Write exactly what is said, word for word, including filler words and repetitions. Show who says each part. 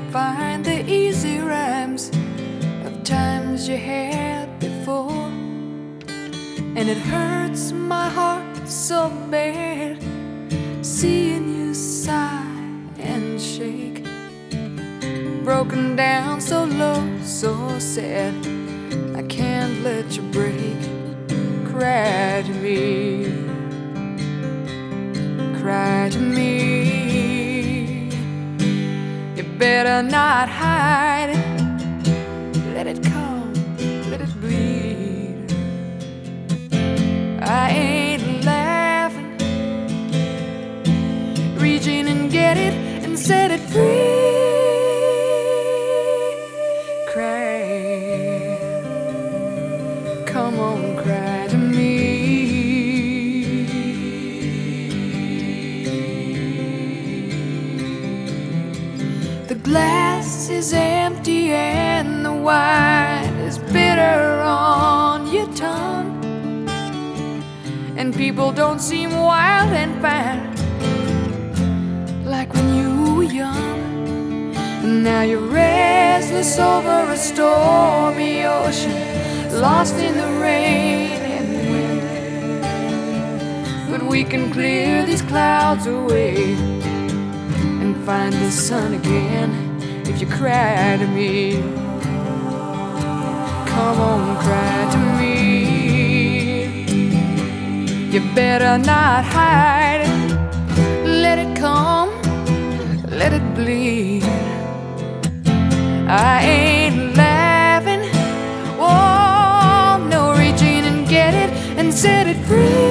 Speaker 1: find the easy rhymes of times you had before. And it hurts my heart so bad seeing you sigh and shake, broken down so low, so sad. I can't let you break. Cry to me, cry to me. You better not hide it. Let it come, let it bleed. I ain't laughing. Reach in and get it and set it free. Cry, come on, cry to me. The glass is empty and the wine is bitter on your tongue, and people don't seem wild and fine like when you were young. And now you're restless over a stormy ocean, lost in the rain and the wind. But we can clear these clouds away and find the sun again if you cry to me. Come on, cry to me. You better not hide it. Let it come, let it bleed. I ain't laughing. Oh no, reach in and get it and set it free.